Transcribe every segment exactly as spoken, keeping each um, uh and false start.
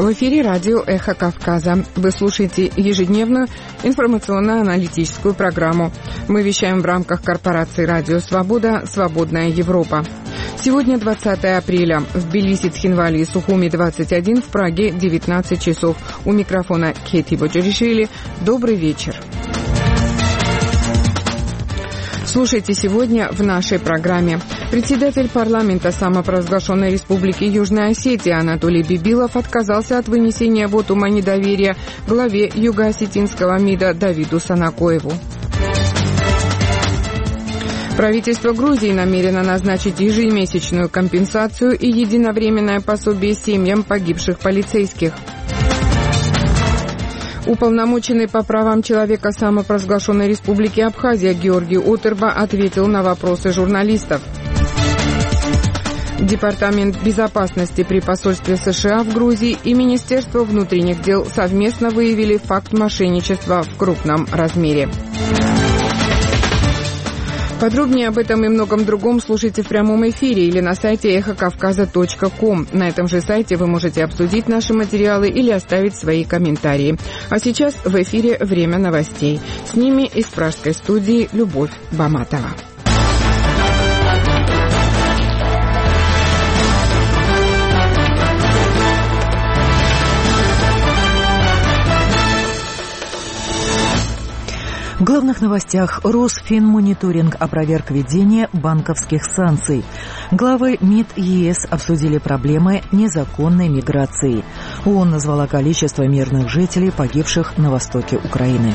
В эфире радио «Эхо Кавказа». Вы слушаете ежедневную информационно-аналитическую программу. Мы вещаем в рамках корпорации «Радио Свобода. Свободная Европа». Сегодня двадцатое апреля. В Тбилиси, Цхинвале и Сухуми двадцать один, в Праге девятнадцать часов. У микрофона Кети Боджаришвили. Добрый вечер. Слушайте сегодня в нашей программе. Председатель парламента самопровозглашенной республики Южная Осетия Анатолий Бибилов отказался от вынесения вотума недоверия главе юго-осетинского МИДа Давиду Санакоеву. Правительство Грузии намерено назначить ежемесячную компенсацию и единовременное пособие семьям погибших полицейских. Уполномоченный по правам человека самопровозглашенной республики Абхазия Георгий Отерба ответил на вопросы журналистов. Департамент безопасности при посольстве США в Грузии и Министерство внутренних дел совместно выявили факт мошенничества в крупном размере. Подробнее об этом и многом другом слушайте в прямом эфире или на сайте эхо кавказа точка ком. На этом же сайте вы можете обсудить наши материалы или оставить свои комментарии. А сейчас в эфире время новостей. С ними из пражской студии Любовь Баматова. В главных новостях: Росфинмониторинг опроверг введение банковских санкций. Главы МИД ЕС обсудили проблемы незаконной миграции. ООН назвала количество мирных жителей, погибших на востоке Украины.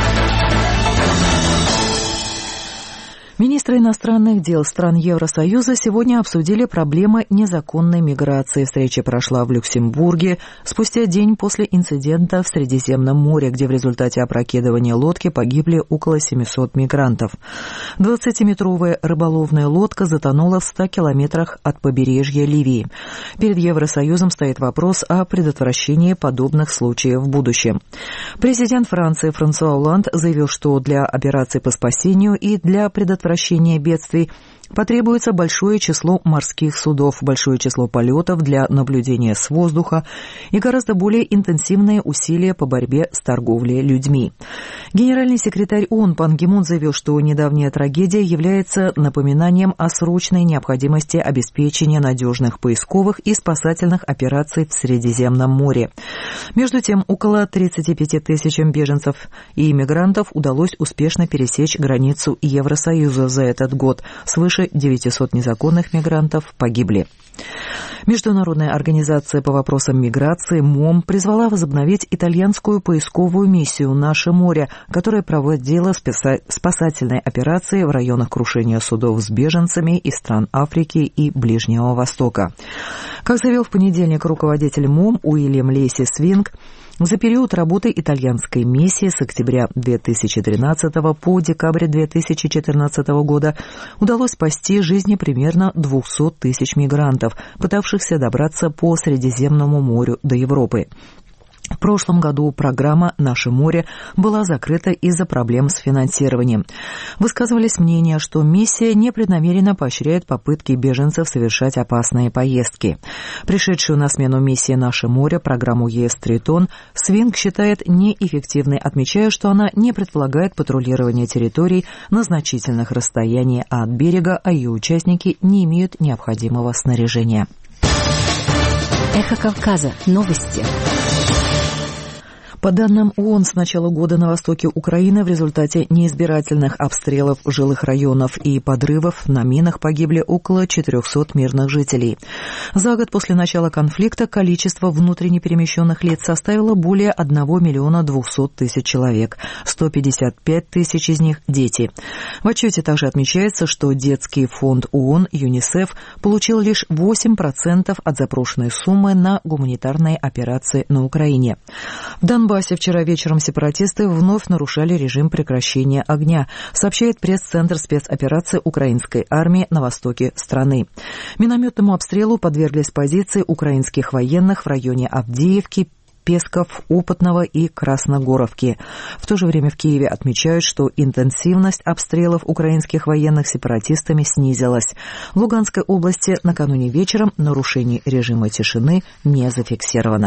Министры иностранных дел стран Евросоюза сегодня обсудили проблемы незаконной миграции. Встреча прошла в Люксембурге спустя день после инцидента в Средиземном море, где в результате опрокидывания лодки погибли около семисот мигрантов. двадцатиметровая рыболовная лодка затонула в ста километрах от побережья Ливии. Перед Евросоюзом стоит вопрос о предотвращении подобных случаев в будущем. Президент Франции Франсуа Олланд заявил, что для операций по спасению и для предотвращения Предотвращение бедствий потребуется большое число морских судов, большое число полетов для наблюдения с воздуха и гораздо более интенсивные усилия по борьбе с торговлей людьми. Генеральный секретарь ООН Пан Ги Мун заявил, что недавняя трагедия является напоминанием о срочной необходимости обеспечения надежных поисковых и спасательных операций в Средиземном море. Между тем, около тридцати пяти тысячам беженцев и иммигрантов удалось успешно пересечь границу Евросоюза за этот год. Свыше девятисот незаконных мигрантов погибли. Международная организация по вопросам миграции МОМ призвала возобновить итальянскую поисковую миссию «Наше море», которая проводила спасательные операции в районах крушения судов с беженцами из стран Африки и Ближнего Востока. Как заявил в понедельник руководитель МОМ Уильям Лейси Свинг, за период работы итальянской миссии с октября две тысячи тринадцатого по декабрь две тысячи четырнадцатого года удалось спасти жизни примерно двухсот тысяч мигрантов, пытавшихся добраться по Средиземному морю до Европы. В прошлом году программа «Наше море» была закрыта из-за проблем с финансированием. Высказывались мнения, что миссия непреднамеренно поощряет попытки беженцев совершать опасные поездки. Пришедшую на смену миссии «Наше море» программу ЕС «Тритон» Свинг считает неэффективной, отмечая, что она не предполагает патрулирование территорий на значительных расстояниях от берега, а ее участники не имеют необходимого снаряжения. Эхо Кавказа. Новости. По данным ООН, с начала года на востоке Украины в результате неизбирательных обстрелов жилых районов и подрывов на минах погибли около четырехсот мирных жителей. За год после начала конфликта количество внутренне перемещенных лиц составило более одного миллиона двухсот тысяч человек, сто пятьдесят пять тысяч из них – дети. В отчете также отмечается, что детский фонд ООН ЮНИСЕФ получил лишь восемь процентов от запрошенной суммы на гуманитарные операции на Украине. В Донбассе вчера вечером сепаратисты вновь нарушали режим прекращения огня, сообщает пресс-центр спецоперации украинской армии на востоке страны. Минометному обстрелу подверглись позиции украинских военных в районе Авдеевки, Песков, Опытного и Красногоровки. В то же время в Киеве отмечают, что интенсивность обстрелов украинских военных сепаратистами снизилась. В Луганской области накануне вечером нарушений режима тишины не зафиксировано.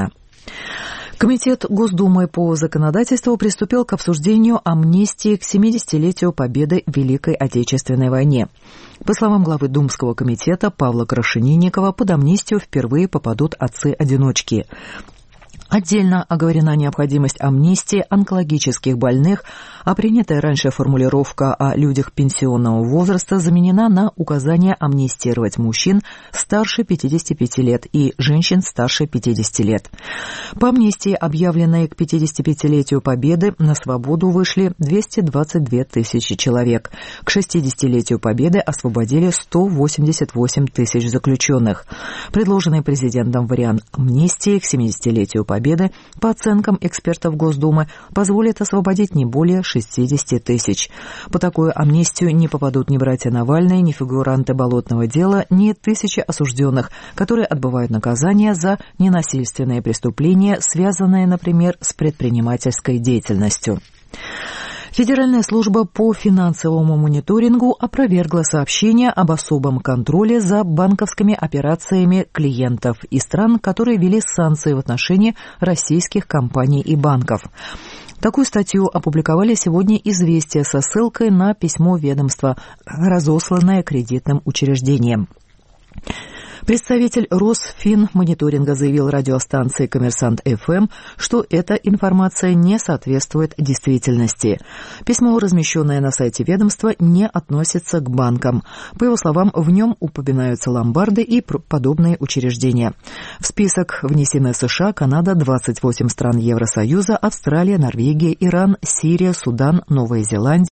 Комитет Госдумы по законодательству приступил к обсуждению амнистии к семидесятилетию победы в Великой Отечественной войне. По словам главы Думского комитета Павла Крашенинникова, под амнистию впервые попадут отцы-одиночки. Отдельно оговорена необходимость амнистии онкологических больных, а принятая раньше формулировка о людях пенсионного возраста заменена на указание амнистировать мужчин старше пятидесяти пяти лет и женщин старше пятидесяти лет. По амнистии, объявленной к пятидесятипятилетию Победы, на свободу вышли двести двадцать две тысячи человек. К шестидесятилетию Победы освободили сто восемьдесят восемь тысяч заключенных. Предложенный президентом вариант амнистии к семидесятилетию Победы Победы, по оценкам экспертов Госдумы, позволит освободить не более шестидесяти тысяч. По такую амнистию не попадут ни братья Навальные, ни фигуранты Болотного дела, ни тысячи осужденных, которые отбывают наказание за ненасильственные преступления, связанные, например, с предпринимательской деятельностью. Федеральная служба по финансовому мониторингу опровергла сообщение об особом контроле за банковскими операциями клиентов из стран, которые ввели санкции в отношении российских компаний и банков. Такую статью опубликовали сегодня «Известия» со ссылкой на письмо ведомства, разосланное кредитным учреждениям. Представитель Росфинмониторинга заявил радиостанции «Коммерсант эф эм», что эта информация не соответствует действительности. Письмо, размещенное на сайте ведомства, не относится к банкам. По его словам, в нем упоминаются ломбарды и подобные учреждения. В список внесены США, Канада, двадцать восемь стран Евросоюза, Австралия, Норвегия, Иран, Сирия, Судан, Новая Зеландия,